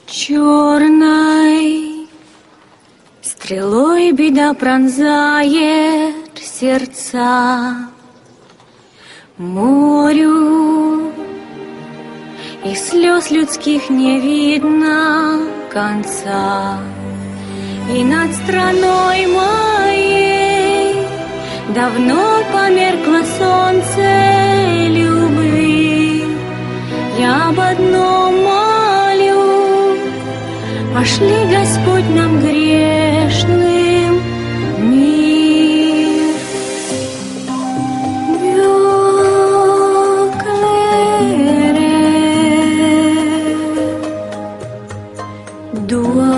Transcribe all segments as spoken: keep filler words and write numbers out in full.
Черной стрелой беда пронзает сердца, морю и слез людских не видно конца. И над страной моей давно померкло солнце любви. Я об одном молю: пошли, Господь, нам грешным мир. Бёклере дуа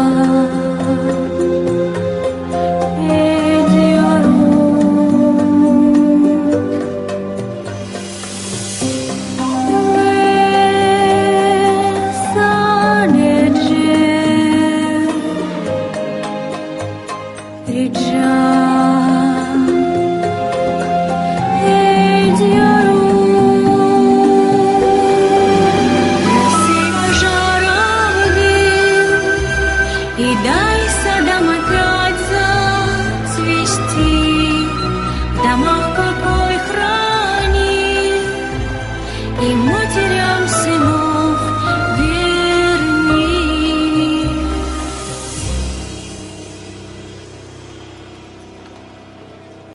и дай садам